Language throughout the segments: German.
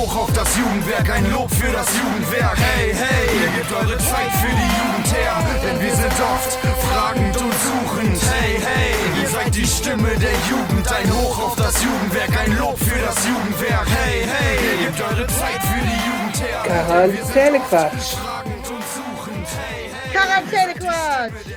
hoch auf das Jugendwerk, ein Lob für das Jugendwerk. Hey, hey, ihr gebt eure Zeit für die Jugend her, denn wir sind oft fragend und suchend. Hey, hey, ihr seid die Stimme der Jugend, ein Hoch auf das Jugendwerk, ein Lob für das Jugendwerk. Hey, hey, ihr gebt eure Zeit für die Jugend her. Quarantänequatsch. Quarantänequatsch.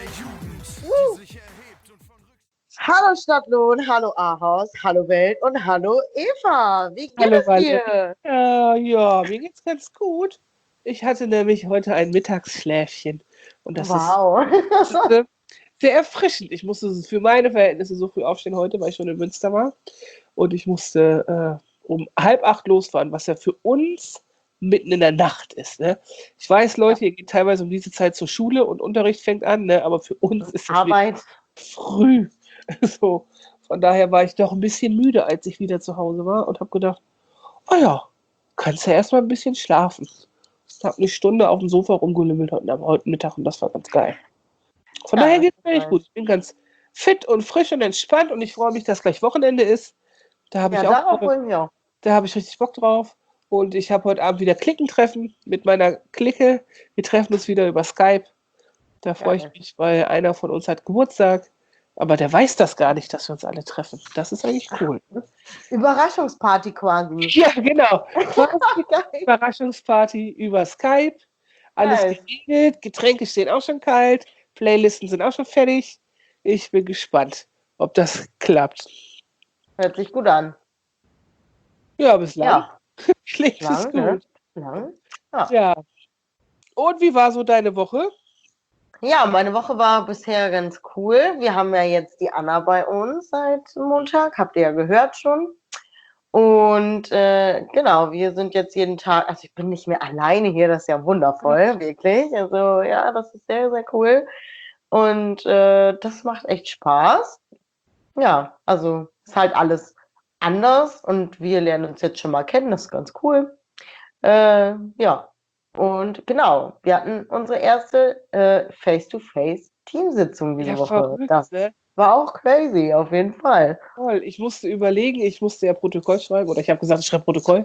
Hallo Stadtlohn, hallo Ahaus, hallo Welt und hallo Eva. Wie geht es dir? Ja, mir geht's ganz gut. Ich hatte nämlich heute ein Mittagsschläfchen und das ist sehr erfrischend. Ich musste für meine Verhältnisse so früh aufstehen heute, weil ich schon in Münster war. Und ich musste um 7:30 losfahren, was ja für uns mitten in der Nacht ist. Ne? Ich weiß, Leute, ihr geht teilweise um diese Zeit zur Schule und Unterricht fängt an, ne? Aber für uns ist das Arbeit früh. So, von daher war ich doch ein bisschen müde, als ich wieder zu Hause war und habe gedacht, oh ja, kannst ja erstmal ein bisschen schlafen. Ich habe eine Stunde auf dem Sofa rumgelümmelt heute Mittag und das war ganz geil. Von daher geht es mir echt gut. Ich bin ganz fit und frisch und entspannt und ich freue mich, dass gleich Wochenende ist. Da habe ich richtig Bock drauf. Und ich habe heute Abend wieder Klickentreffen mit meiner Clique. Wir treffen uns wieder über Skype. Da freue ich mich, weil einer von uns hat Geburtstag. Aber der weiß das gar nicht, dass wir uns alle treffen. Das ist eigentlich cool. Ne? Überraschungsparty quasi. Ja, genau. Überraschungsparty über Skype. Alles geregelt. Getränke stehen auch schon kalt. Playlisten sind auch schon fertig. Ich bin gespannt, ob das klappt. Hört sich gut an. Ja, bislang. Ja. Klingt es gut. Ne? Ja. Und wie war so deine Woche? Ja, meine Woche war bisher ganz cool. Wir haben ja jetzt die Anna bei uns seit Montag, habt ihr ja gehört schon. Und genau, wir sind jetzt jeden Tag, also ich bin nicht mehr alleine hier, das ist ja wundervoll, wirklich. Also ja, das ist sehr, sehr cool. Und das macht echt Spaß. Ja, also ist halt alles anders und wir lernen uns jetzt schon mal kennen, das ist ganz cool. Ja. Und genau, wir hatten unsere erste Face-to-Face-Teamsitzung diese Woche. Verrückt, Das war auch crazy, auf jeden Fall. Toll. Ich musste überlegen, ich musste ja Protokoll schreiben, oder ich habe gesagt, ich schreibe Protokoll.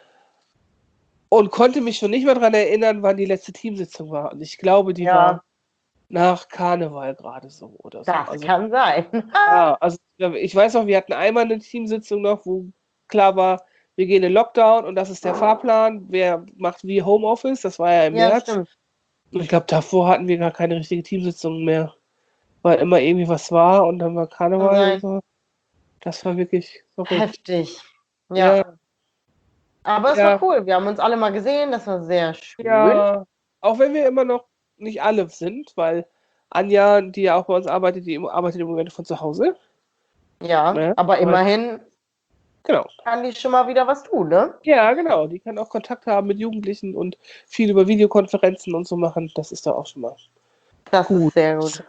Und konnte mich schon nicht mehr daran erinnern, wann die letzte Teamsitzung war. Und ich glaube, die war nach Karneval gerade so oder so. Das kann sein. Ja, also ich weiß noch, wir hatten einmal eine Teamsitzung noch, wo klar war, wir gehen in Lockdown und das ist der Fahrplan. Wer macht wie Homeoffice? Das war ja im März. Stimmt. Und ich glaube, davor hatten wir gar keine richtige Teamsitzung mehr. Weil immer irgendwie was war und dann war Karneval und so. Das war wirklich so heftig. Ja. Aber es war cool. Wir haben uns alle mal gesehen. Das war sehr schön. Ja, auch wenn wir immer noch nicht alle sind, weil Anja, die ja auch bei uns arbeitet, die arbeitet im Moment von zu Hause. Ja, ne? Aber immerhin kann die schon mal wieder was tun, ne? Ja, genau. Die kann auch Kontakt haben mit Jugendlichen und viel über Videokonferenzen und so machen. Das ist da auch schon mal das gut. Ist sehr gut.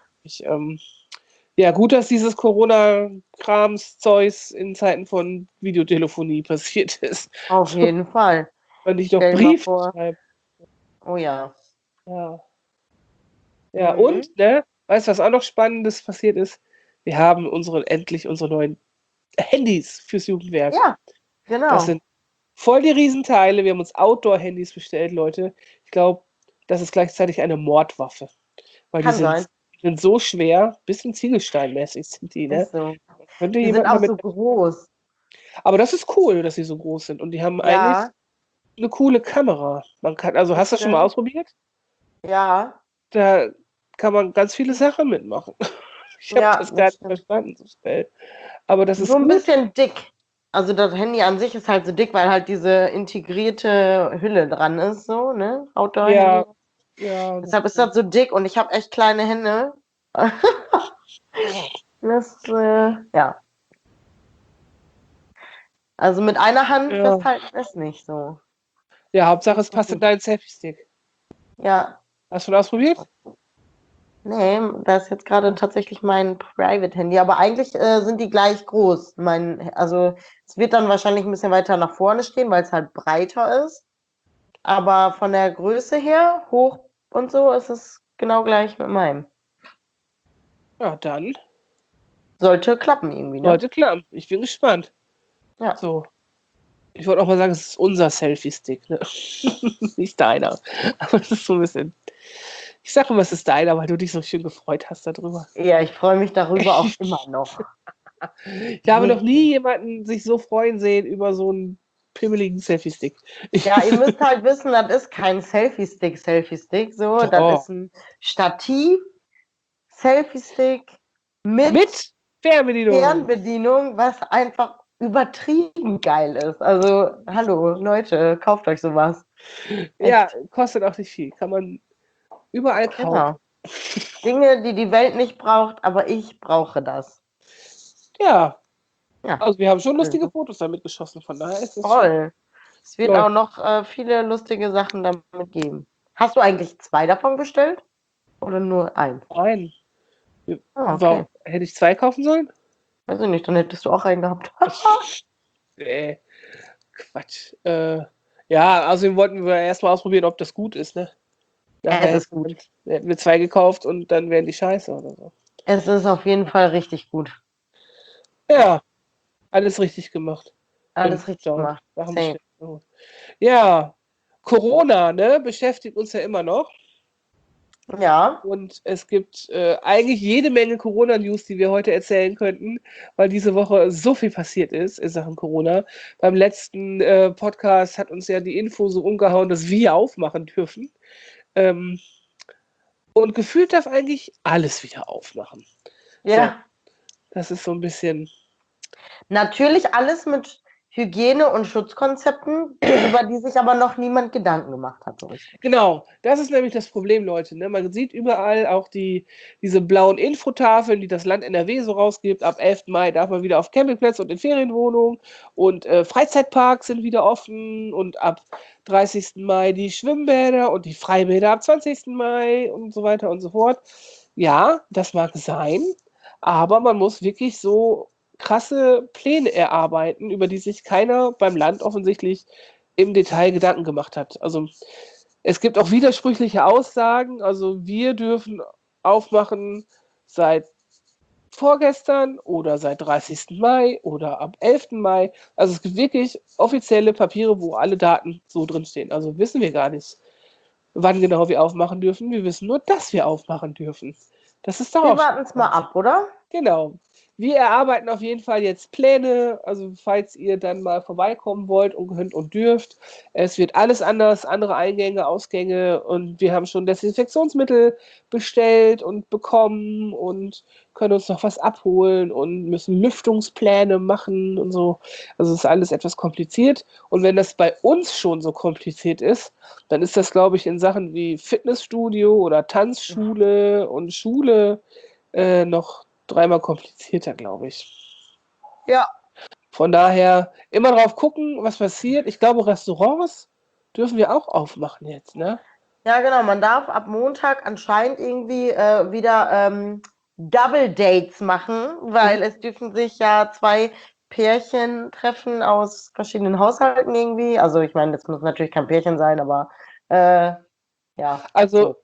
Gut, dass dieses Corona-Krams-Zeugs in Zeiten von Videotelefonie passiert ist. Auf jeden Fall. Wenn ich doch Brief schreibe. Oh ja. Ja, und, ne? Weißt du, was auch noch Spannendes passiert ist? Wir haben endlich unsere neuen Handys fürs Jugendwerk. Ja, genau. Das sind voll die Riesenteile. Wir haben uns Outdoor-Handys bestellt, Leute. Ich glaube, das ist gleichzeitig eine Mordwaffe. Weil die sind so schwer, bisschen Ziegelsteinmäßig sind die, ne? So. Die sind auch so groß. Aber das ist cool, dass sie so groß sind. Und die haben eigentlich eine coole Kamera. Also hast du das schon mal ausprobiert? Ja. Da kann man ganz viele Sachen mitmachen. Ich habe das gar nicht verstanden so schnell. Aber das ist so ein bisschen dick. Also das Handy an sich ist halt so dick, weil halt diese integrierte Hülle dran ist, so, ne? Outdoor-Handy. Ja. Deshalb ist das so dick und ich habe echt kleine Hände. Ja. Also mit einer Hand festhalten ist nicht so. Ja, Hauptsache es passt in deinen Selfie-Stick. Ja. Hast du das ausprobiert? Nee, das ist jetzt gerade tatsächlich mein Private-Handy, aber eigentlich sind die gleich groß. Also es wird dann wahrscheinlich ein bisschen weiter nach vorne stehen, weil es halt breiter ist. Aber von der Größe her, hoch und so, ist es genau gleich mit meinem. Ja, dann. Sollte klappen irgendwie, ne? Sollte klappen. Ich bin gespannt. Ja. So. Ich wollte auch mal sagen, es ist unser Selfie-Stick, ne? Nicht deiner. Aber es ist so ein bisschen. Ich sage immer, es ist deiner, weil du dich so schön gefreut hast darüber. Ja, ich freue mich darüber auch immer noch. Ich habe noch nie jemanden sich so freuen sehen über so einen pimmeligen Selfie-Stick. Ja, ihr müsst halt wissen, das ist kein Selfie-Stick, so. Doch. Das ist ein Stativ, Selfie-Stick Mit Fernbedienung. Fernbedienung, was einfach übertrieben geil ist. Also, hallo, Leute, kauft euch sowas. Ja, kostet auch nicht viel. Kann man überall kaufen. Genau. Dinge, die die Welt nicht braucht, aber ich brauche das. Ja. Ja. Also wir haben schon lustige Fotos damit geschossen, von daher ist es Toll. Es wird Läuft. auch noch viele lustige Sachen damit geben. Hast du eigentlich 2 davon bestellt? Oder nur 1? Nein. Ah, okay. Warum? Hätte ich 2 kaufen sollen? Weiß ich nicht, dann hättest du auch einen gehabt. Quatsch. Ja, außerdem wollten wir erstmal ausprobieren, ob das gut ist, ne? Es ist gut. Hätten wir 2 gekauft und dann wären die scheiße oder so. Es ist auf jeden Fall richtig gut. Ja, alles richtig gemacht. Alles richtig gemacht. Same. Ja, Corona, ne, beschäftigt uns ja immer noch. Ja. Und es gibt eigentlich jede Menge Corona-News, die wir heute erzählen könnten, weil diese Woche so viel passiert ist in Sachen Corona. Beim letzten Podcast hat uns ja die Info so umgehauen, dass wir aufmachen dürfen. Und gefühlt darf eigentlich alles wieder aufmachen. Ja. So, das ist so ein bisschen. Natürlich alles mit Hygiene- und Schutzkonzepten, über die sich aber noch niemand Gedanken gemacht hat. So richtig. Genau, das ist nämlich das Problem, Leute. Ne? Man sieht überall auch diese blauen Infotafeln, die das Land NRW so rausgibt. Ab 11. Mai darf man wieder auf Campingplätzen und in Ferienwohnungen. Und Freizeitparks sind wieder offen. Und ab 30. Mai die Schwimmbäder und die Freibäder ab 20. Mai und so weiter und so fort. Ja, das mag sein, aber man muss wirklich so krasse Pläne erarbeiten, über die sich keiner beim Land offensichtlich im Detail Gedanken gemacht hat. Also es gibt auch widersprüchliche Aussagen. Also wir dürfen aufmachen seit vorgestern oder seit 30. Mai oder ab 11. Mai. Also es gibt wirklich offizielle Papiere, wo alle Daten so drinstehen. Also wissen wir gar nicht, wann genau wir aufmachen dürfen. Wir wissen nur, dass wir aufmachen dürfen. Das ist Wir warten es mal ab, oder? Genau. Wir erarbeiten auf jeden Fall jetzt Pläne, also falls ihr dann mal vorbeikommen wollt und könnt und dürft. Es wird alles anders, andere Eingänge, Ausgänge und wir haben schon Desinfektionsmittel bestellt und bekommen und können uns noch was abholen und müssen Lüftungspläne machen und so. Also es ist alles etwas kompliziert und wenn das bei uns schon so kompliziert ist, dann ist das, glaube ich, in Sachen wie Fitnessstudio oder Tanzschule und Schule noch 3-mal komplizierter, glaube ich. Ja. Von daher immer drauf gucken, was passiert. Ich glaube, Restaurants dürfen wir auch aufmachen jetzt, ne? Ja, genau. Man darf ab Montag anscheinend irgendwie wieder Double Dates machen, weil es dürfen sich ja 2 Pärchen treffen aus verschiedenen Haushalten irgendwie. Also ich meine, das muss natürlich kein Pärchen sein, aber ja. Also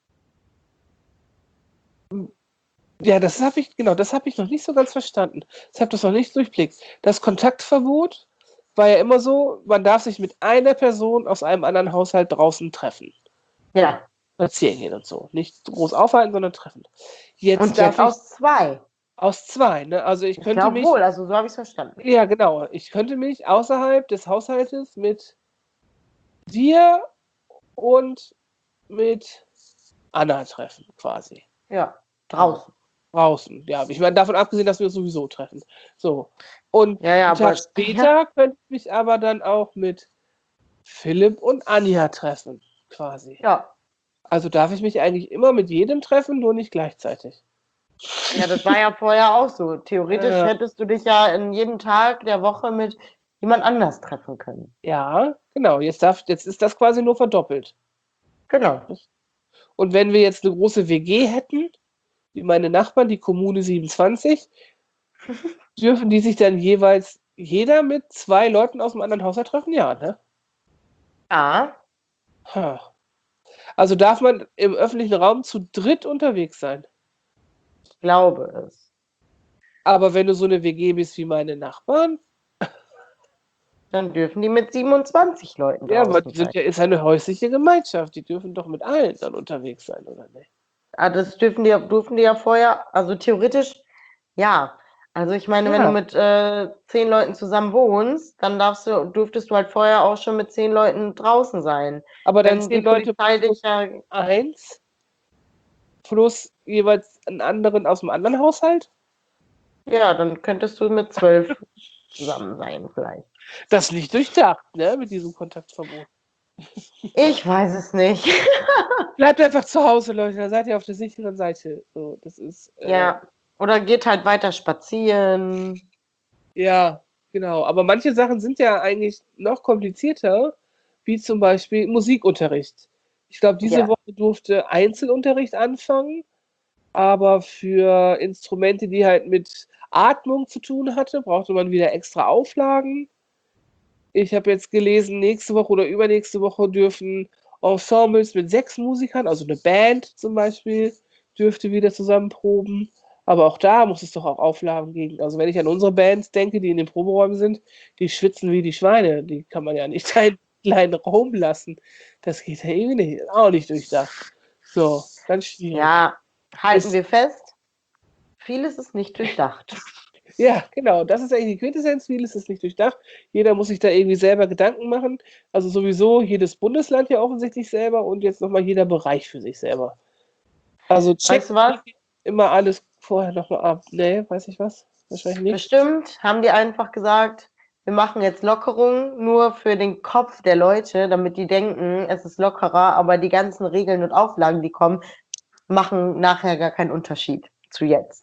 ja, das habe ich noch nicht so ganz verstanden. Ich habe das noch nicht durchblickt. Das Kontaktverbot war ja immer so, man darf sich mit einer Person aus einem anderen Haushalt draußen treffen. Ja. Spazieren gehen und so. Nicht groß aufhalten, sondern treffen. Und jetzt aus 2. Aus 2, ne? Also ich könnte glaube mich. wohl, also so habe ich es verstanden. Ja, genau. Ich könnte mich außerhalb des Haushaltes mit dir und mit Anna treffen, quasi. Ja, draußen. Draußen, ja. Ich meine, davon abgesehen, dass wir uns sowieso treffen. So. Und Ja, einen Tag aber später könnte ich mich aber dann auch mit Philipp und Anja treffen, quasi. ja. Also darf ich mich eigentlich immer mit jedem treffen, nur nicht gleichzeitig. Ja, das war ja vorher auch so. Theoretisch Ja. hättest du dich ja in jedem Tag der Woche mit jemand anders treffen können. Ja, genau. Jetzt ist das quasi nur verdoppelt. Genau. Und wenn wir jetzt eine große WG hätten, wie meine Nachbarn, die Kommune 27, dürfen die sich dann jeweils jeder mit 2 Leuten aus einem anderen Haushalt treffen? Ja, ne? Ja. Ha. Also darf man im öffentlichen Raum zu dritt unterwegs sein. Ich glaube es. Aber wenn du so eine WG bist wie meine Nachbarn, Dann dürfen die mit 27 Leuten Ja, aber draußen die sein. ist eine häusliche Gemeinschaft. Die dürfen doch mit allen dann unterwegs sein, oder nicht? Ah, das durften die ja vorher, also theoretisch, ja. Also ich meine, wenn du Ja, mit 10 Leuten zusammen wohnst, dann durftest du halt vorher auch schon mit 10 Leuten draußen sein. aber dann Wenn die 10 Leute Polizei dich plus ja, eins plus jeweils einen anderen aus dem anderen Haushalt? ja, dann könntest du mit 12 zusammen sein, vielleicht. Das ist nicht durchdacht, ne, mit diesem Kontaktverbot. Ich weiß es nicht. Bleibt einfach zu Hause, Leute, da seid ihr auf der sicheren Seite. So, das ist, Ja. Oder geht halt weiter spazieren. ja, genau. Aber manche Sachen sind ja eigentlich noch komplizierter, wie zum Beispiel Musikunterricht. Ich glaube, diese Ja. Woche durfte Einzelunterricht anfangen, aber für Instrumente, die halt mit Atmung zu tun hatte, brauchte man wieder extra Auflagen. Ich habe jetzt gelesen, nächste Woche oder übernächste Woche dürfen Ensembles mit 6 Musikern, also eine Band zum Beispiel, dürfte wieder zusammen proben. Aber auch da muss es doch auch Auflagen geben. Also wenn ich an unsere Bands denke, die in den Proberäumen sind, die schwitzen wie die Schweine. Die kann man ja nicht in einen kleinen Raum lassen. Das geht ja irgendwie nicht. Auch nicht durchdacht. So, ganz schwierig. Ja, halten Ist, wir fest, vieles ist nicht durchdacht. ja, genau. Das ist eigentlich die Quintessenz. Vieles ist nicht durchdacht. Jeder muss sich da irgendwie selber Gedanken machen. Also sowieso jedes Bundesland ja offensichtlich selber und jetzt nochmal jeder Bereich für sich selber. Also Weißt checkt du was? immer alles vorher nochmal ab. Nee, weiß ich was? Wahrscheinlich nicht. Bestimmt haben die einfach gesagt, wir machen jetzt Lockerungen nur für den Kopf der Leute, damit die denken, es ist lockerer, aber die ganzen Regeln und Auflagen, die kommen, machen nachher gar keinen Unterschied zu jetzt.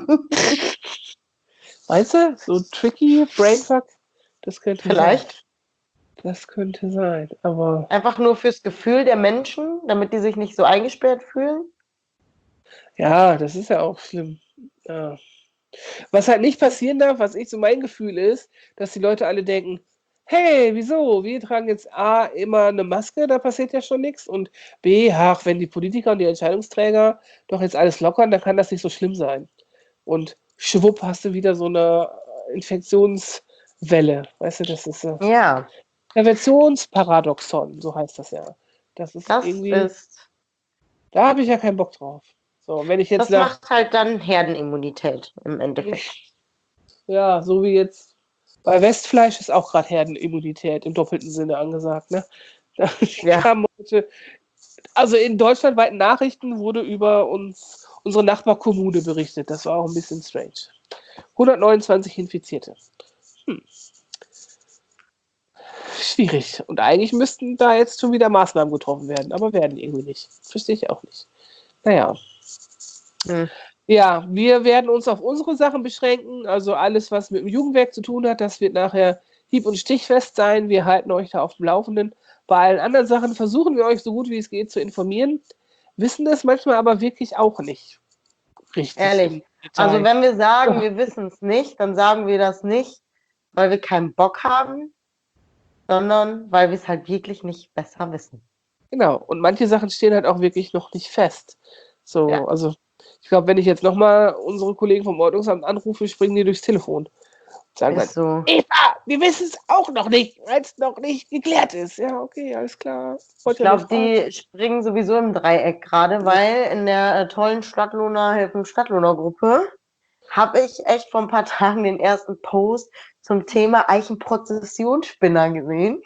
Weißt du, so tricky Brainfuck, das könnte sein. Vielleicht Das könnte sein. Aber einfach nur fürs Gefühl der Menschen, damit die sich nicht so eingesperrt fühlen. ja, das ist ja auch schlimm. Ja. Was halt nicht passieren darf, was ich so mein Gefühl ist, dass die Leute alle denken, hey, wieso? Wir tragen jetzt A immer eine Maske, da passiert ja schon nichts. Und B, ach, wenn die Politiker und die Entscheidungsträger doch jetzt alles lockern, dann kann das nicht so schlimm sein. Und schwupp hast du wieder so eine Infektionswelle. Weißt du, das ist Ja, Präventionsparadoxon, so heißt das ja. Das ist das irgendwie, ist, da habe ich ja keinen Bock drauf. So, wenn ich jetzt das macht halt dann Herdenimmunität im Endeffekt. ja, so wie jetzt bei Westfleisch ist auch gerade Herdenimmunität im doppelten Sinne angesagt, ne? Da Ja. kam heute, also in deutschlandweiten Nachrichten wurde über unsere Nachbarkommune berichtet. Das war auch ein bisschen strange. 129 Infizierte. Schwierig. Und eigentlich müssten da jetzt schon wieder Maßnahmen getroffen werden, aber werden irgendwie nicht. Verstehe ich auch nicht. Naja. Ja, wir werden uns auf unsere Sachen beschränken. Also alles, was mit dem Jugendwerk zu tun hat, das wird nachher hieb- und stichfest sein. Wir halten euch da auf dem Laufenden. Bei allen anderen Sachen versuchen wir euch so gut wie es geht zu informieren, wissen das manchmal aber wirklich auch nicht richtig. Ehrlich. Also wenn wir sagen, wir wissen es nicht, dann sagen wir das nicht, weil wir keinen Bock haben, sondern weil wir es halt wirklich nicht besser wissen. Genau. Und manche Sachen stehen halt auch wirklich noch nicht fest. So, Ja. also ich glaube, wenn ich jetzt nochmal unsere Kollegen vom Ordnungsamt anrufe, springen die durchs Telefon. Und sagen Ist so. Eva, wir wissen es auch noch nicht, weil es noch nicht geklärt ist. Ja, okay, alles klar. Ich glaube, die springen sowieso im Dreieck gerade, weil in der tollen Stadtlohner Helfen Stadtlohner Gruppe habe ich echt vor ein paar Tagen den ersten Post zum Thema Eichenprozessionsspinner gesehen.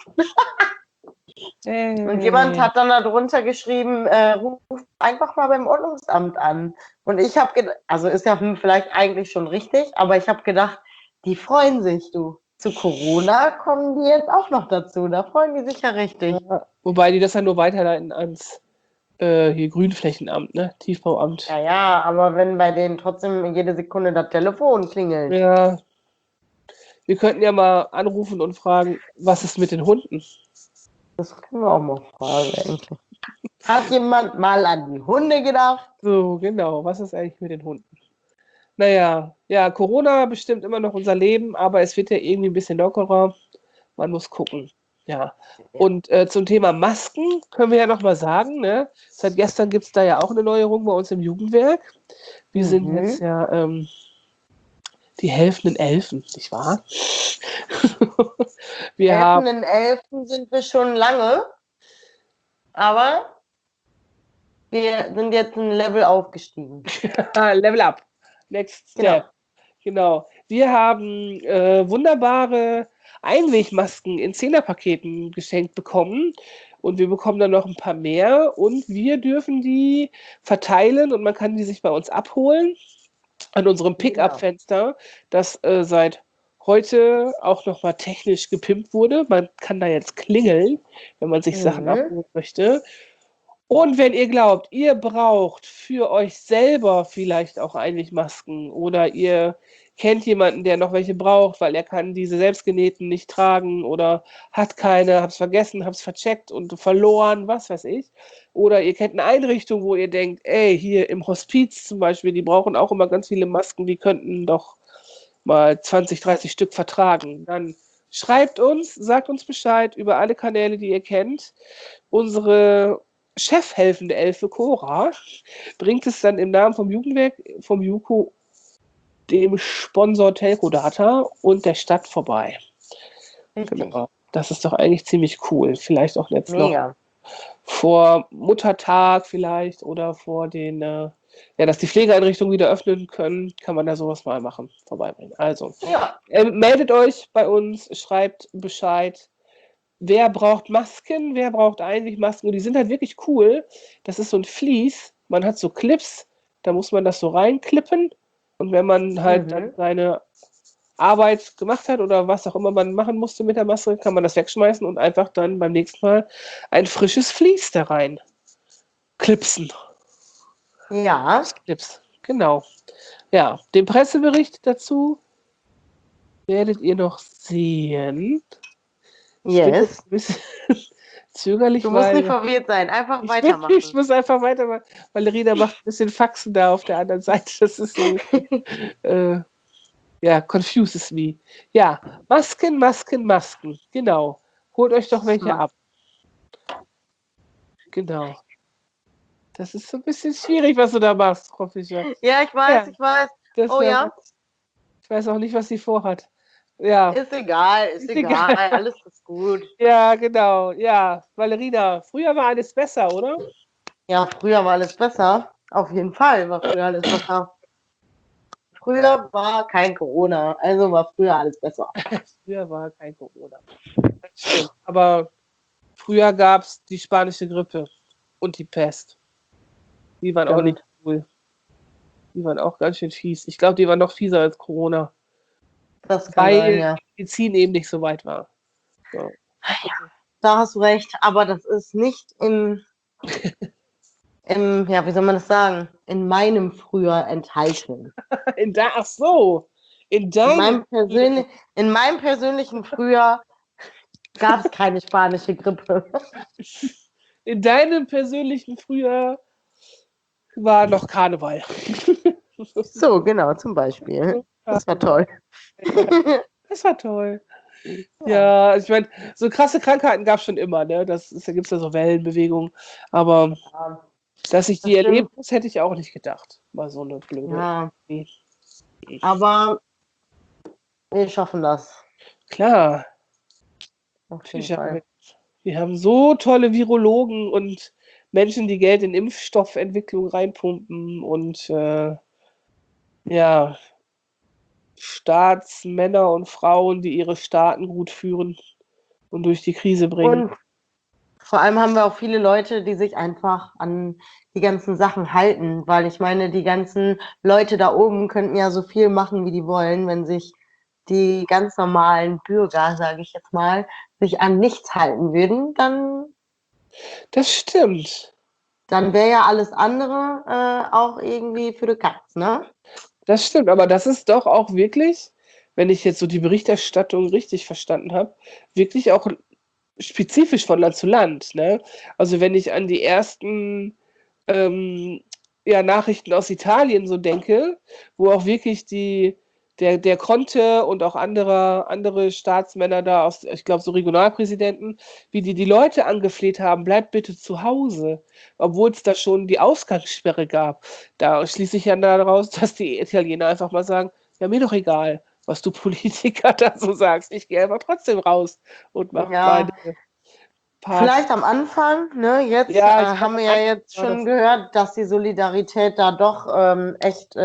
Und jemand hat dann darunter geschrieben, ruf einfach mal beim Ordnungsamt an. Und ich habe gedacht, also ist ja vielleicht eigentlich schon richtig, aber ich habe gedacht, die freuen sich, du. Zu Corona kommen die jetzt auch noch dazu. Da freuen die sich ja richtig. Ja, wobei die das ja nur weiterleiten ans hier Grünflächenamt, ne? Tiefbauamt. Ja, ja, aber wenn bei denen trotzdem jede Sekunde das Telefon klingelt. Ja. Wir könnten ja mal anrufen und fragen, was ist mit den Hunden? Das können wir auch mal fragen, eigentlich. Hat jemand mal an die Hunde gedacht? So, genau. Was ist eigentlich mit den Hunden? Naja, ja, Corona bestimmt immer noch unser Leben, aber es wird ja irgendwie ein bisschen lockerer. Man muss gucken. Ja. Und zum Thema Masken können wir ja nochmal sagen, ne? Seit gestern gibt es da ja auch eine Neuerung bei uns im Jugendwerk. Wir sind jetzt ja die helfenden Elfen, nicht wahr? Wir haben 11.11. sind wir schon lange, aber wir sind jetzt ein Level aufgestiegen. Level Up. Next Step. Genau. Genau. Wir haben wunderbare Einwegmasken in 10er-Paketen geschenkt bekommen. Und wir bekommen dann noch ein paar mehr. Und wir dürfen die verteilen und man kann die sich bei uns abholen an unserem Pickup-Fenster, das seit heute auch nochmal technisch gepimpt wurde. Man kann da jetzt klingeln, wenn man sich Sachen abholen möchte. Und wenn ihr glaubt, ihr braucht für euch selber vielleicht auch Einwegmasken oder ihr kennt jemanden, der noch welche braucht, weil er kann diese selbstgenähten nicht tragen oder hat keine, hab's vergessen, hab's vercheckt und verloren, was weiß ich. Oder ihr kennt eine Einrichtung, wo ihr denkt, ey, hier im Hospiz zum Beispiel, die brauchen auch immer ganz viele Masken, die könnten doch mal 20, 30 Stück vertragen. Dann schreibt uns, sagt uns Bescheid über alle Kanäle, die ihr kennt. Unsere chefhelfende Elfe Cora bringt es dann im Namen vom Jugendwerk, vom JUKO, dem Sponsor Telco Data und der Stadt vorbei. Genau. Das ist doch eigentlich ziemlich cool. Vielleicht auch jetzt noch vor Muttertag vielleicht oder vor den, dass die Pflegeeinrichtungen wieder öffnen können, kann man da sowas mal machen, vorbeibringen. Also, meldet euch bei uns, schreibt Bescheid. Wer braucht Masken? Wer braucht eigentlich Masken? Und die sind halt wirklich cool. Das ist so ein Vlies. Man hat so Clips, da muss man das so reinklippen. Und wenn man halt dann seine Arbeit gemacht hat oder was auch immer man machen musste mit der Maske, kann man das wegschmeißen und einfach dann beim nächsten Mal ein frisches Vlies da rein klipsen. Ja. Clips, genau. Ja, den Pressebericht dazu werdet ihr noch sehen. Yes. Ein bisschen zögerlich, Du musst nicht verwirrt sein, einfach weitermachen. Ich muss einfach weitermachen. Valerina macht ein bisschen Faxen da auf der anderen Seite. Das ist so, confuses me. Ja, Masken, Masken, Masken. Genau. Holt euch doch welche ab. Genau. Das ist so ein bisschen schwierig, was du da machst, Frau Fischer. Ja, ich weiß. Ich weiß auch nicht, was sie vorhat. Ja. Ist egal. Alles ist gut. Ja, genau. Ja, Valerina, früher war alles besser, oder? Ja, früher war alles besser. Auf jeden Fall war früher alles besser. Früher war kein Corona, also war früher alles besser. Früher war kein Corona. Das stimmt. Aber früher gab es die spanische Grippe und die Pest. Die waren auch nicht cool. Die waren auch ganz schön fies. Ich glaube, die waren noch fieser als Corona. Das kann sein, ja. Die Medizin eben nicht so weit war. So. Da hast du recht, aber das ist nicht wie soll man das sagen? In meinem Früher enthalten. In meinem persönlichen Früher gab es keine spanische Grippe. In deinem persönlichen Früher war noch Karneval. So, genau, zum Beispiel. Das war toll. Das war toll. Ja, ich meine, so krasse Krankheiten gab es schon immer, ne? Da gibt es ja so Wellenbewegungen. Aber dass ich die erleben muss, hätte ich auch nicht gedacht. War so eine blöde. Ja. Aber wir schaffen das. Klar. Wir haben so tolle Virologen und Menschen, die Geld in Impfstoffentwicklung reinpumpen und Staatsmänner und Frauen, die ihre Staaten gut führen und durch die Krise bringen. Und vor allem haben wir auch viele Leute, die sich einfach an die ganzen Sachen halten, weil ich meine, die ganzen Leute da oben könnten ja so viel machen, wie die wollen, wenn sich die ganz normalen Bürger, sage ich jetzt mal, sich an nichts halten würden, dann... Das stimmt. Dann wäre ja alles andere auch irgendwie für die Katz, ne? Das stimmt, aber das ist doch auch wirklich, wenn ich jetzt so die Berichterstattung richtig verstanden habe, wirklich auch spezifisch von Land zu Land, ne? Also wenn ich an die ersten Nachrichten aus Italien so denke, wo auch wirklich der Conte und auch andere Staatsmänner da aus, ich glaube so Regionalpräsidenten, wie die Leute angefleht haben, bleibt bitte zu Hause, obwohl es da schon die Ausgangssperre gab. Da schließe ich ja daraus, dass die Italiener einfach mal sagen, ja, mir doch egal, was du Politiker da so sagst. Ich gehe einfach trotzdem raus und mache Ja, meine Party. vielleicht am Anfang, ne? Jetzt Ja, ich haben glaub, wir am ja jetzt Anfang war schon das- gehört, dass die Solidarität da doch echt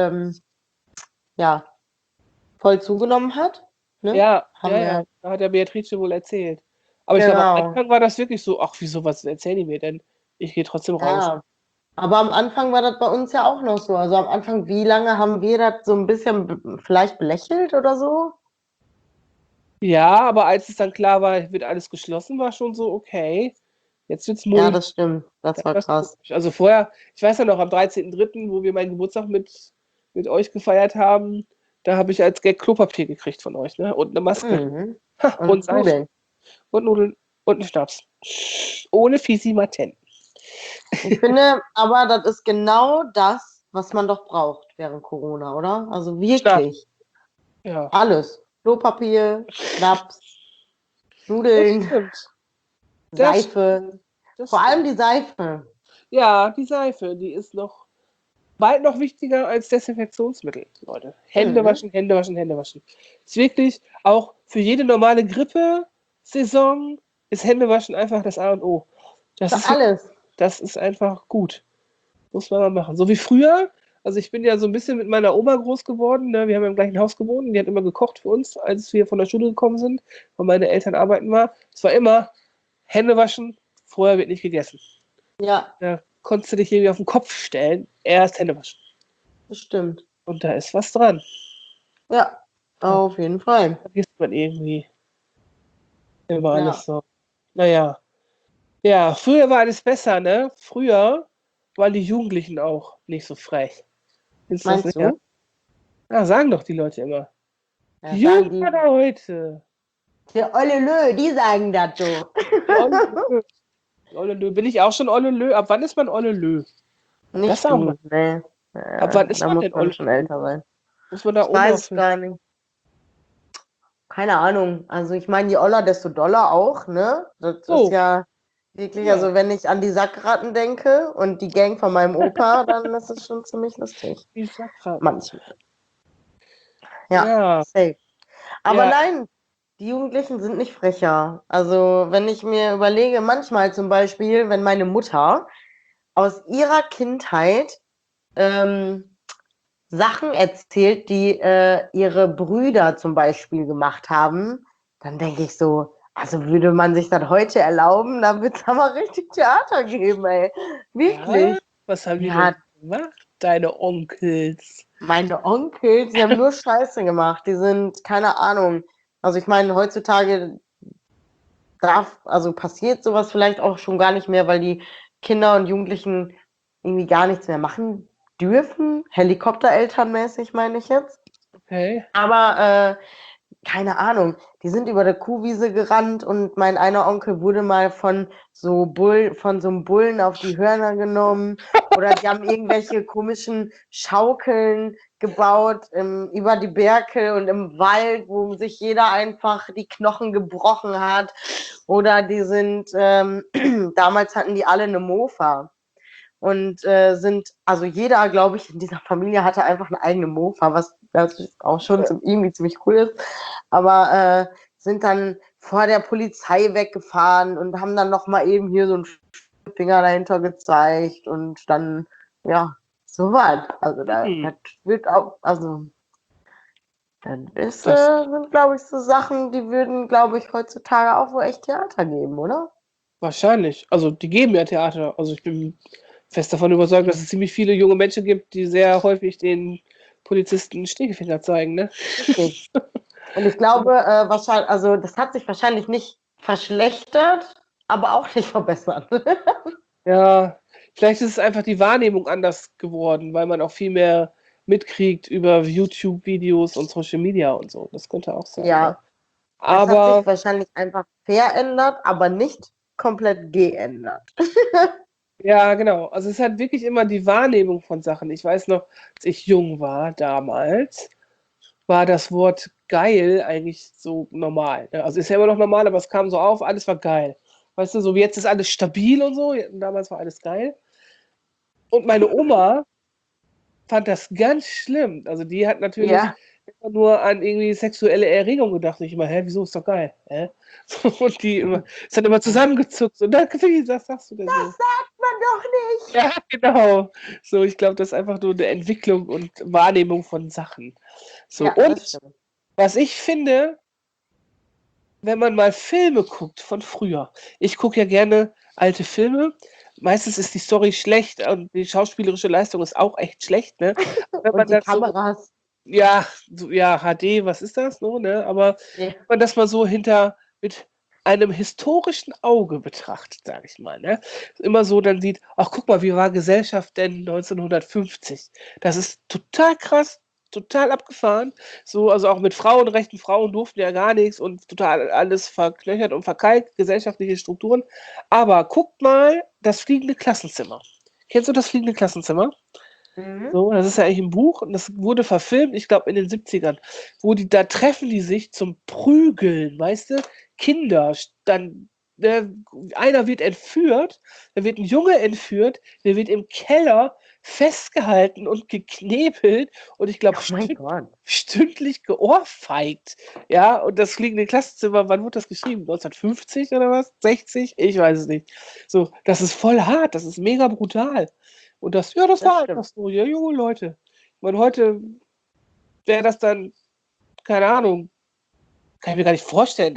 ja, voll zugenommen hat. Ne? Ja, Haben wir, da hat der Beatrice wohl erzählt. Aber ich glaube, am genau. Anfang war das wirklich so, ach, wieso, was erzählen die mir denn? Ich gehe trotzdem raus. Ja. Aber am Anfang war das bei uns ja auch noch so. Also am Anfang, wie lange haben wir das so ein bisschen vielleicht belächelt oder so? Ja, aber als es dann klar war, wird alles geschlossen, war schon so, okay, jetzt wird's Ja, mulmig. das stimmt. Das war Das krass. komisch. Also vorher, ich weiß ja noch, am 13.03., wo wir meinen Geburtstag mit euch gefeiert haben, da habe ich als Gag Klopapier gekriegt von euch, ne? Und eine Maske. Mhm. Ha, Und Seife. Nudeln. Und Nudeln und einen Schnaps. Ohne Fisi-Maten. Ich finde, aber das ist genau das, was man doch braucht während Corona, oder? Also wirklich. Ja, Alles. Klopapier, Schnaps, das Nudeln, stimmt. Das Seife. Das Vor allem stimmt. die Seife. Ja, die Seife, die ist noch bald noch wichtiger als Desinfektionsmittel, Leute. Hände Mhm. waschen, Hände waschen, Hände waschen. Ist wirklich auch für jede normale Grippe-Saison ist Händewaschen einfach das A und O. Für alles. Das ist einfach gut. Muss man mal machen. So wie früher. Also ich bin ja so ein bisschen mit meiner Oma groß geworden. Ne? Wir haben ja im gleichen Haus gewohnt. Die hat immer gekocht für uns, als wir von der Schule gekommen sind, weil meine Eltern arbeiten waren. Es war immer Hände waschen, vorher wird nicht gegessen. Ja, Da konntest du dich irgendwie auf den Kopf stellen, erst Hände waschen. das stimmt. Und da ist was dran. Ja, auf jeden Fall. Vergisst man irgendwie immer Ja. alles so. Naja. Ja, früher war alles besser, ne? Früher waren die Jugendlichen auch nicht so frech. Findest du das Meinst nicht, ja? du? Ja, sagen doch die Leute immer. Ja, Die sagen Jugend da heute. die Olle Lö, die sagen das so. Die Olle Lö. Die Olle Lö. Bin ich auch schon Olle Lö? Ab wann ist man Olle Lö? Nicht Das sagen du, wir. nee. Ab wann ist Da man muss denn man Olle schon Lö? älter sein. Muss man da Ich weiß für? gar nicht. Keine Ahnung. Also ich meine, je Oller, desto doller auch, ne? Das So. ist ja wirklich, Ja. also wenn ich an die Sackratten denke und die Gang von meinem Opa, dann ist es schon ziemlich lustig. Die Sackratten. Manchmal. Ja, safe. Aber Ja. nein, die Jugendlichen sind nicht frecher. Also wenn ich mir überlege, manchmal zum Beispiel, wenn meine Mutter aus ihrer Kindheit Sachen erzählt, die ihre Brüder zum Beispiel gemacht haben, dann denke ich so, also würde man sich das heute erlauben, dann wird es aber richtig Theater geben, ey. Wirklich. Ja? Was haben die Ja. denn gemacht? Deine Onkels. Meine Onkels, die haben nur Scheiße gemacht. Die sind, keine Ahnung. Also ich meine, heutzutage passiert sowas vielleicht auch schon gar nicht mehr, weil die Kinder und Jugendlichen irgendwie gar nichts mehr machen dürfen. Helikopterelternmäßig meine ich jetzt. Okay. Aber keine Ahnung, die sind über der Kuhwiese gerannt und mein einer Onkel wurde mal von so einem Bullen auf die Hörner genommen oder die haben irgendwelche komischen Schaukeln gebaut über die Berke und im Wald, wo sich jeder einfach die Knochen gebrochen hat oder die sind, damals hatten die alle eine Mofa. Und also jeder, glaube ich, in dieser Familie hatte einfach eine eigene Mofa, was auch schon irgendwie ziemlich cool ist. Aber sind dann vor der Polizei weggefahren und haben dann nochmal eben hier so einen Finger dahinter gezeigt und dann, ja, so was. Also das wird auch, also das sind, glaube ich, so Sachen, die würden, glaube ich, heutzutage auch wohl echt Theater geben, oder? Wahrscheinlich. Also die geben ja Theater. Also ich bin fest davon überzeugt, dass es ziemlich viele junge Menschen gibt, die sehr häufig den Polizisten Stinkefinger zeigen, ne? Okay. Und ich glaube, wahrscheinlich, also das hat sich wahrscheinlich nicht verschlechtert, aber auch nicht verbessert. Ja, vielleicht ist es einfach die Wahrnehmung anders geworden, weil man auch viel mehr mitkriegt über YouTube-Videos und Social Media und so. Das könnte auch sein. Ja. Ne? Es hat Aber sich wahrscheinlich einfach verändert, aber nicht komplett geändert. ja, genau. Also es ist halt wirklich immer die Wahrnehmung von Sachen. Ich weiß noch, als ich jung war damals, war das Wort geil eigentlich so normal. Ne? Also ist ja immer noch normal, aber es kam so auf, alles war geil. Weißt du, so wie jetzt ist alles stabil und so. Damals war alles geil. Und meine Oma fand das ganz schlimm. Also die hat natürlich Ja. immer nur an irgendwie sexuelle Erregung gedacht. Ich immer, hä, wieso ist doch geil? Hä? So, und die immer, ist dann immer zusammengezuckt. Und dann, was sagst du denn so? Das sagt man doch nicht. Ja, genau. So, ich glaube, das ist einfach nur eine Entwicklung und Wahrnehmung von Sachen. So, Ja, und das stimmt. was ich finde, wenn man mal Filme guckt von früher. Ich gucke ja gerne alte Filme. Meistens ist die Story schlecht und die schauspielerische Leistung ist auch echt schlecht, ne? Wenn man Und die das so, Kameras. ja, HD, was ist das, so, ne? Aber Ja. wenn man das mal so mit einem historischen Auge betrachtet, sage ich mal, ne? Immer so dann sieht, ach guck mal, wie war Gesellschaft denn 1950? Das ist total krass, total abgefahren. So, also auch mit Frauenrechten, Frauen durften ja gar nichts und total alles verknöchert und verkalkt, gesellschaftliche Strukturen. Aber guckt mal das fliegende Klassenzimmer. Kennst du das fliegende Klassenzimmer? Mhm. So, das ist ja eigentlich ein Buch und das wurde verfilmt, ich glaube in den 70ern, da treffen die sich zum Prügeln, weißt du? Kinder, dann, einer wird entführt, da wird ein Junge entführt, der wird im Keller festgehalten und geknebelt und ich glaube Oh mein Gott. stündlich geohrfeigt. Ja, und das fliegende Klassenzimmer, wann wurde das geschrieben? 1950 oder was? 60? Ich weiß es nicht. So, das ist voll hart, das ist mega brutal. Und das war Das einfach stimmt. so, ja, junge Leute. Ich meine, heute wäre das dann, keine Ahnung, kann ich mir gar nicht vorstellen,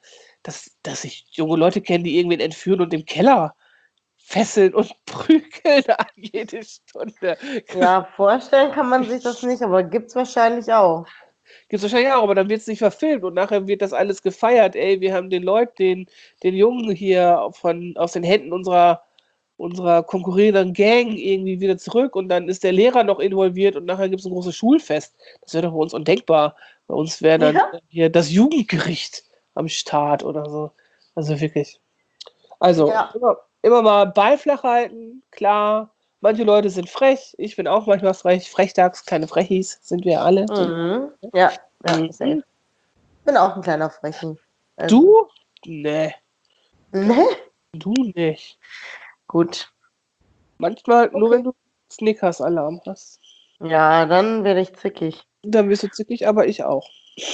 dass ich junge Leute kenne, die irgendwen entführen und im Keller fesseln und prügeln an jede Stunde. Ja, vorstellen kann man sich das nicht, aber gibt's wahrscheinlich auch. Gibt es wahrscheinlich auch, aber dann wird es nicht verfilmt und nachher wird das alles gefeiert. Ey, wir haben den Jungen hier aus den Händen unserer konkurrierenden Gang irgendwie wieder zurück und dann ist der Lehrer noch involviert und nachher gibt es ein großes Schulfest. Das wäre doch bei uns undenkbar. Bei uns wäre dann Ja. hier das Jugendgericht am Start oder so. Also wirklich. Also Ja. immer mal Ball flach halten, klar. Manche Leute sind frech, ich bin auch manchmal frech. Frechdachs, kleine Frechis sind wir alle. Mhm. Ja, Mhm. safe. Bin auch ein kleiner Frechen. Du? Nee, Ne? du nicht. Gut. Manchmal, nur Okay. wenn du Snickers-Alarm hast. Ja, dann werde ich zickig. Dann wirst du zickig, aber ich auch.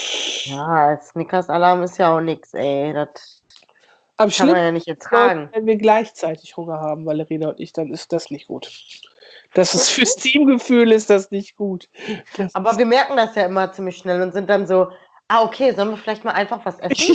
Ja, Snickers-Alarm ist ja auch nix, ey. Das Am kann man schlimmsten, ja nicht ertragen. wenn wir gleichzeitig Hunger haben, Valerina und ich, dann ist das nicht gut. Das ist fürs Teamgefühl ist das nicht gut. Aber wir merken das ja immer ziemlich schnell und sind dann so, okay, sollen wir vielleicht mal einfach was essen?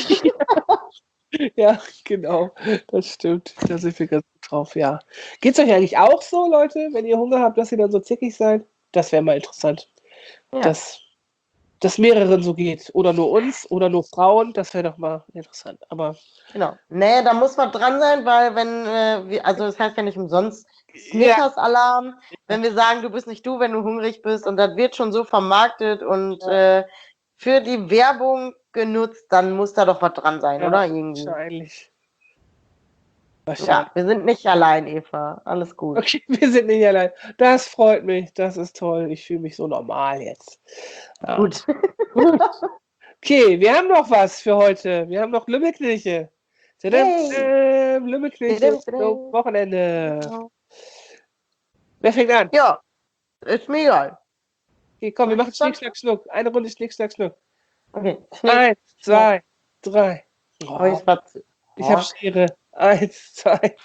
Ja, genau. Das stimmt. Da sind wir ganz gut drauf, ja. Geht's euch eigentlich auch so, Leute, wenn ihr Hunger habt, dass ihr dann so zickig seid? Das wäre mal interessant. Ja. Dass mehreren so geht. Oder nur uns oder nur Frauen, das wäre doch mal interessant. Aber Genau. Nee, da muss man dran sein, weil wenn also das heißt ja nicht umsonst Snickers-Alarm, wenn wir sagen, du bist nicht du, wenn du hungrig bist und das wird schon so vermarktet und für die Werbung genutzt, dann muss da doch was dran sein, ja, oder? Irgendwie. wahrscheinlich. Ja, wir sind nicht allein, Eva. Alles gut. Okay, wir sind nicht allein. Das freut mich, das ist toll. Ich fühle mich so normal jetzt. Ja. Gut. Gut. Okay, wir haben noch was für heute. Wir haben noch Lümmelknilche. Hey. Lümmelknilche zum Wochenende. Wer fängt an? Ja, ist mir egal. Okay, komm, wir machen Schnick, Schnack, Schnuck. Eine Runde Schnick, Schnack, Schnuck. Okay. 1, 2, 3. Oh, Ich habe Schere. 1, 2, 3.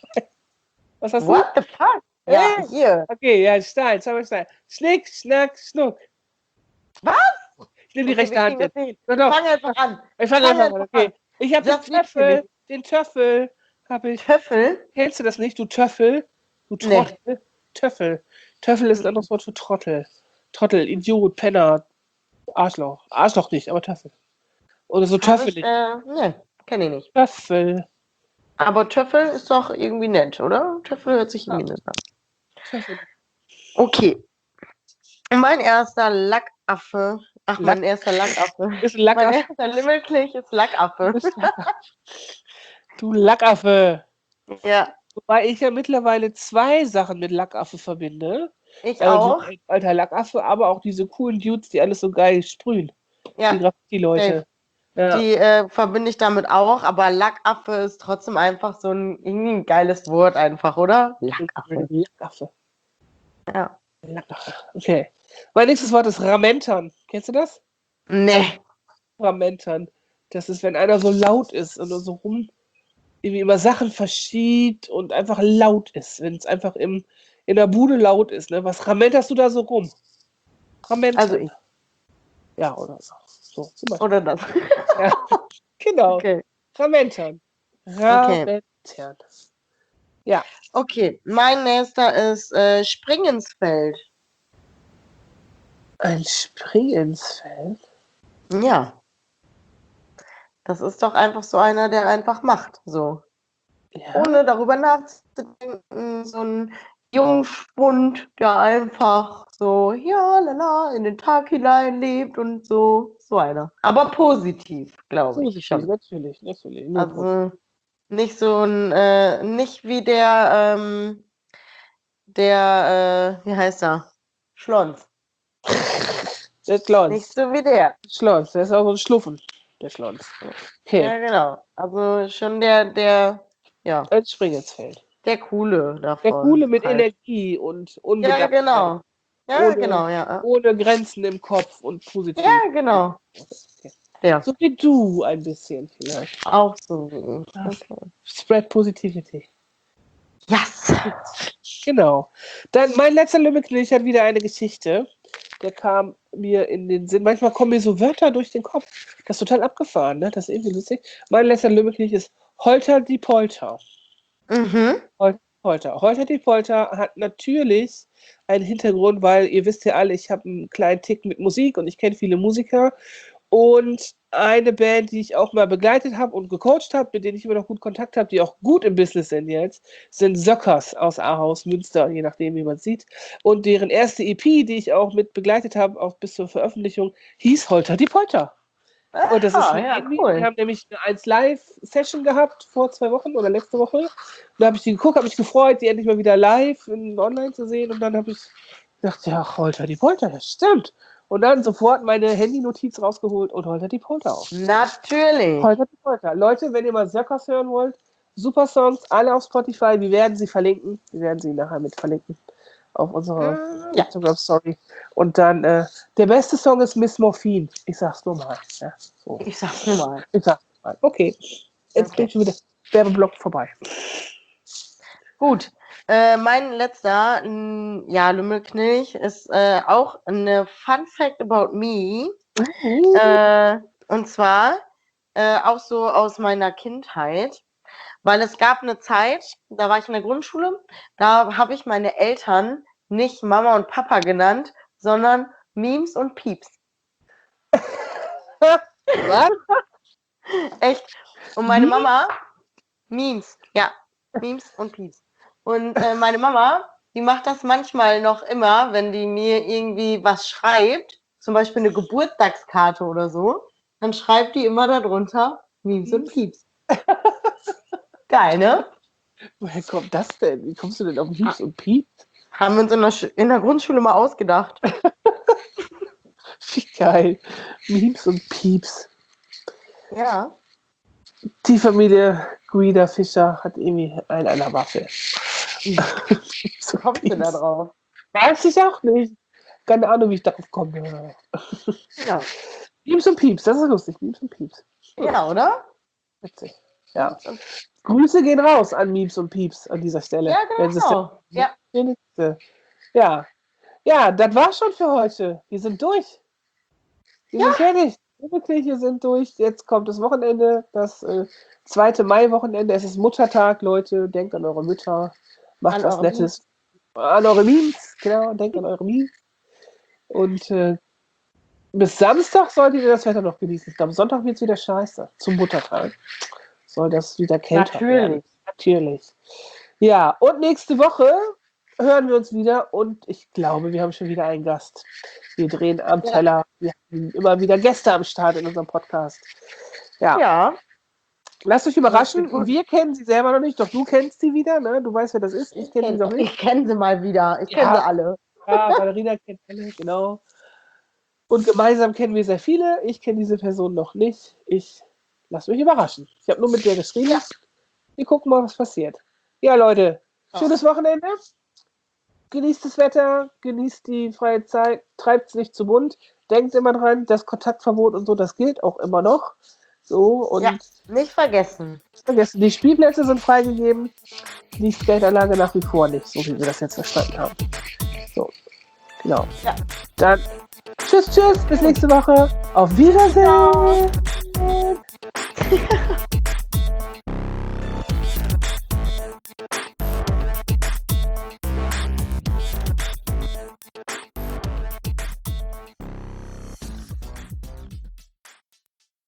Was hast What the fuck? Ja, Hey. hier. Okay, ja, Stein, zweimal Stein. Schnick, Schnack, Schnuck. Was? Ich nehme die rechte Hand jetzt. Fang einfach an. Ich fange einfach an, okay. Ich habe Das den Töffel. Den Töffel habe ich. Töffel? Kennst du das nicht, du Töffel? Du Trottel? Nee. Töffel. Töffel ist ein anderes Wort für Trottel. Trottel, Idiot, Penner, Arschloch. Arschloch nicht, aber Töffel. Oder so Töffel nicht. Nee, kenne ich nicht. Töffel. Aber Töffel ist doch irgendwie nett, oder? Töffel hört sich irgendwie nett an. Töffel. Okay. Mein erster Lackaffe. Ach, mein erster Lackaffe. Ist ein Lackaffe. Mein erster Limmelklich ist Lackaffe. Du Lackaffe. Ja, Wobei ich ja mittlerweile 2 Sachen mit Lackaffe verbinde. ich Also auch. ein alter Lackaffe, aber auch diese coolen Dudes, die alles so geil sprühen. Die Ja, Graffiti-Leute. Ja. die verbinde ich damit auch, aber Lackaffe ist trotzdem einfach so irgendwie ein geiles Wort einfach, oder? Lackaffe. Lackaffe. Ja. Lackaffe. Okay. Mein nächstes Wort ist Ramentern. Kennst du das? Nee. Temperamentern. Das ist, wenn einer so laut ist und so irgendwie immer Sachen verschiebt und einfach laut ist. Wenn es einfach in der Bude laut ist. Ne? Was ramenterst du da so rum? Ramentern. Also ich. Ja, oder so. So, zum Beispiel. Oder das. Ja, genau. Okay. Ramentern. Ramentern. Ja. Okay, mein nächster ist Spring ins Feld. Ein Spring ins Feld? Ja. Das ist doch einfach so einer, der einfach macht. So. Ja. Ohne darüber nachzudenken. So ein Jungspund, der einfach so, ja, lala, in den Tag hinein lebt und so. So einer. Aber positiv, glaube ich. Positiv, Schon. natürlich. Nur positiv. Also nicht so ein, nicht wie der, wie heißt er? Schlons. Der Klons. Nicht so wie der. Schlons, der ist auch so ein Schluffen. Der Schlons. Okay. Ja, genau. Also schon der, ja, Ein Spring ins Feld. der Coole davon. Der Coole mit halt. Energie und Ja, Unbedarftheit. genau. Ja, Ohne- genau, ja. Ohne Grenzen im Kopf und positiv. Ja, genau. Okay. Ja, So wie du ein bisschen vielleicht. auch so wie ich. Okay. Spread Positivity. Yes! Genau. Dann mein letzter Lümmelknecht hat wieder eine Geschichte. Der kam mir in den Sinn. Manchmal kommen mir so Wörter durch den Kopf. Das ist total abgefahren, ne? Das ist irgendwie lustig. Mein letzter Lümmelknecht ist Holter die Polter. Mhm. Holter die Polter hat natürlich einen Hintergrund, weil ihr wisst ja alle, ich habe einen kleinen Tick mit Musik und ich kenne viele Musiker. Und eine Band, die ich auch mal begleitet habe und gecoacht habe, mit denen ich immer noch gut Kontakt habe, die auch gut im Business sind jetzt, sind Söckers aus Ahaus, Münster, je nachdem, wie man sieht. Und deren erste EP, die ich auch mit begleitet habe, auch bis zur Veröffentlichung, hieß Holter die Polter. Und das ist ja, irgendwie, cool. wir haben nämlich eine 1-Live-Session gehabt vor 2 Wochen oder letzte Woche. Da habe ich die geguckt, habe mich gefreut, die endlich mal wieder live online zu sehen. Und dann habe ich gedacht, ja, Holter die Polter, das stimmt. Und dann sofort meine Handy-Notiz rausgeholt und Holter die Polter auf. Natürlich. Holter die Polter. Leute, wenn ihr mal Söckers hören wollt, super Songs, alle auf Spotify. Wir werden sie verlinken. Wir werden sie nachher mit verlinken auf unserer Ja. Instagram-Story. Und dann, der beste Song ist Miss Morphine. Ich sag's nur mal. Ja, so. Ich sag's nur mal. Ich sag's mal. Okay. Jetzt bin ich schon wieder Werbeblock vorbei. Gut. Mein letzter, Lümmelknilch, ist auch eine Fun Fact about me. Und zwar auch so aus meiner Kindheit. Weil es gab eine Zeit, da war ich in der Grundschule, da habe ich meine Eltern nicht Mama und Papa genannt, sondern Memes und Pieps. Was? Echt. Und meine Mama, Memes, ja, Memes und Pieps. Und meine Mama, die macht das manchmal noch immer, wenn die mir irgendwie was schreibt, zum Beispiel eine Geburtstagskarte oder so, dann schreibt die immer darunter Memes und Pieps. Geil, ne? Woher kommt das denn? Wie kommst du denn auf Memes und Pieps? Haben wir uns in der Grundschule mal ausgedacht. Wie geil. Memes und Pieps. Ja. Die Familie Guida Fischer hat irgendwie einen an der Waffe. So kommst du da drauf? Weiß ich auch nicht. Keine Ahnung, wie ich darauf komme. Ja. Memes und Pieps, das ist lustig. Memes und Pieps. Ja, oder? Witzig. Ja. Grüße gehen raus an Memes und Pieps an dieser Stelle. Ja, Wenn sie es genau. Ja. denn- Ja. Ja, das war's schon für heute. Wir sind durch. Wir sind fertig. Wirklich, wir sind durch. Jetzt kommt das Wochenende, das 2. Mai-Wochenende. Es ist Muttertag, Leute. Denkt an eure Mütter. Macht An was eure Nettes. An eure Memes. Genau, denkt an eure Memes. Und bis Samstag solltet ihr das Wetter noch genießen. Ich glaube, Sonntag wird es wieder scheiße. Zum Muttertag soll das wieder kälter werden. Natürlich. Ja, und nächste Woche hören wir uns wieder und ich glaube, wir haben schon wieder einen Gast. Wir drehen am Teller. Wir haben immer wieder Gäste am Start in unserem Podcast. Ja. Ja. Lasst euch überraschen. Wir kennen sie selber noch nicht, doch du kennst sie wieder. Ne? Du weißt, wer das ist. Ich kenne sie noch nicht. Ich kenne sie mal wieder. Ich kenne sie alle. Ja, Valerina kennt alle, genau. Und gemeinsam kennen wir sehr viele. Ich kenne diese Person noch nicht. Ich lasse mich überraschen. Ich habe nur mit der geschrieben. Ja. Wir gucken mal, was passiert. Ja, Leute, schönes Wochenende. Genießt das Wetter, genießt die freie Zeit, treibt es nicht zu bunt. denkt immer dran, das Kontaktverbot und so, das gilt auch immer noch. So, und Ja, nicht vergessen. vergessen, die Spielplätze sind freigegeben, die Skateanlage nach wie vor nicht, so wie wir das jetzt verstanden haben. So, genau. Ja. Dann tschüss, bis nächste Woche. Auf Wiedersehen.